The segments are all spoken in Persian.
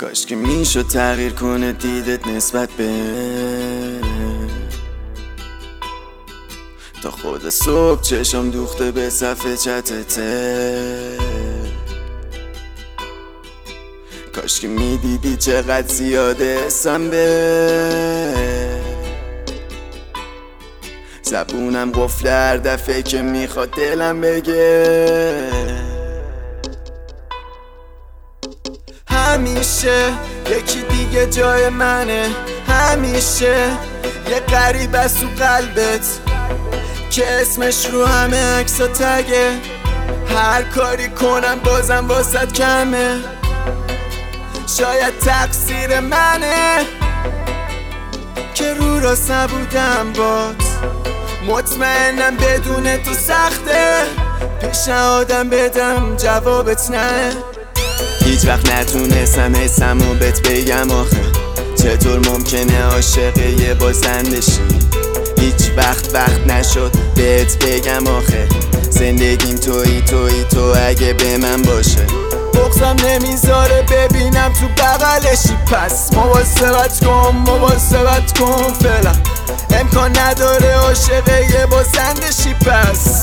کاش که میشد تغییر کنه دیدت نسبت به تا خود صبح چشم دوخته به صفحه چتته. کاش که میدیدی چقدر زیاده اسم به زبونم قفل هر دفعه که میخواد دلم بگه. همیشه یکی دیگه جای منه، همیشه یه غریب از تو قلبت که اسمش رو همه عکسا تگه. هر کاری کنم بازم واسط کمه، شاید تقصیر منه که رو راست نبودم بات. مطمئنم بدون تو سخته پیشنهادم بدم جوابت نه. هیچ وقت نتونستم حسمو بهت بگم آخه چطور ممکنه عاشق یه بازنده شی. هیچ وقت نشد بهت بگم آخه زندگیم تویی تو اگه به من باشه. بغضم نمیذاره ببینم تو بغلشی، پس مواظبت کن فعلا. امکان نداره عاشق یه بازنده شی، پس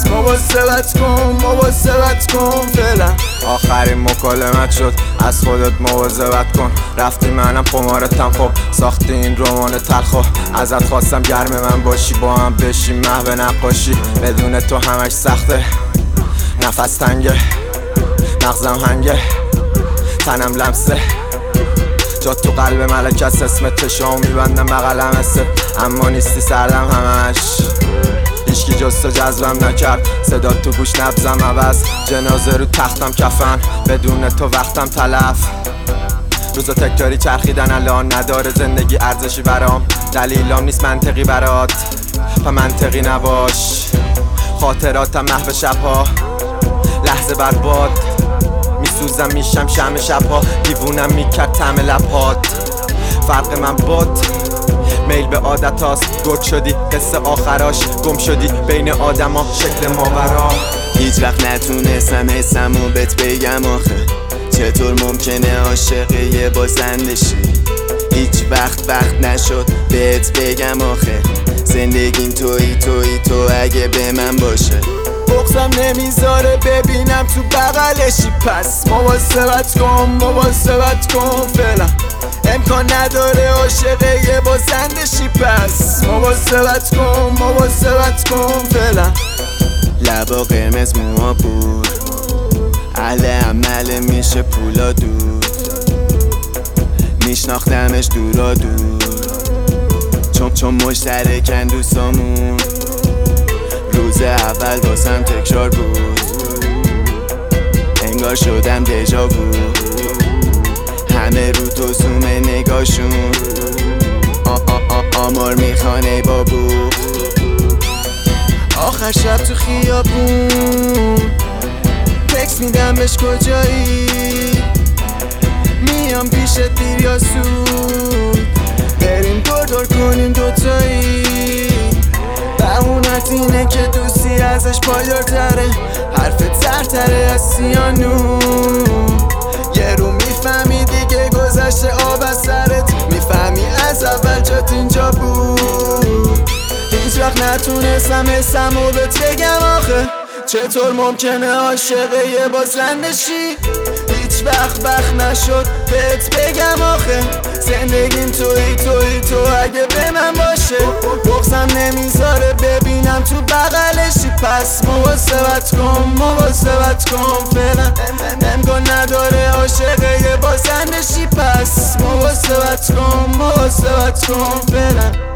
مواظبت کن فعلا. آخرین مکالمت شد از خودت مواظبت کن. رفتی منم خمارتم، خب ساختی این رمان تلخو. ازت خواستم گرم من باشی، با هم بشیم محو نقاشی. بدون تو همش سخته، نفس تنگه، مغزم هنگه، تنم لمسه. جا تو قلب ملک است، اسم تشام میبندم بغلم است. اما نیستی سردم همش، هیچکی جز تو جذبم نکرد. صدا تو گوش نبزم عوض، جنازه رو تختم کفن. بدون تو وقتم تلف، روزا تکراری چرخیدن الان. نداره زندگی ارزشی برام، دلیلام نیست منطقی برات، و منطقی نباش. خاطراتم محو شبها، لحظه برباد. میسوزم میشم شمع شبها، دیوونم میکرد طعم لبهات. فرق من باد میل به عادت هاست، گرگ شدی قصه آخراش. گم شدی بین آدم ها شکل ماورا. هیچ وقت نتونستم حسمو بهت بگم آخه چطور ممکنه عاشق یه بازنده شی. هیچ وقت نشد بهت بگم آخه زندگیم تویی تو اگه به من باشه. بغضم نمیذاره ببینم تو بغلشی، پس مواظبت کن فعلا. امکان نداره عاشق یه بازنده شی، پس مواظبت کن فعلا. لبا قرمز موها بود، اهل عمل میشه پولا دود. میشناختمش دورا دور، چون مشترکن دوستامون. روز اول واسم تکرار بود، انگار شدم دژا بود. همه رو تو زوم نگاشون، آمار میخانه بابو. آخر شب تو خیابون تکس میدم بهش کجایی. میام پیشت دیر یا سود، بریم دور کنیم دوتایی. بهونت اینه که دوستی ازش پایدارتره، حرفت سرتره از سیانو. یه رو میفهمی دیگه گذشته آب از سرت، میفهمی از اول جات اینجا بود. هیچ وقت نتونستم حسمو بهت بگم آخه چطور ممکنه عاشق یه بازنده شی. هیچ وقت نشد بهت بگم آخه زندگیم تویی تو اگه به من باشه. بغضم نمیذاره ببینم تو بغلشی، پس مواظبت کن فعلا. امکان نداره عاشق یه بازنده شی، پس مواظبت کن فعلا.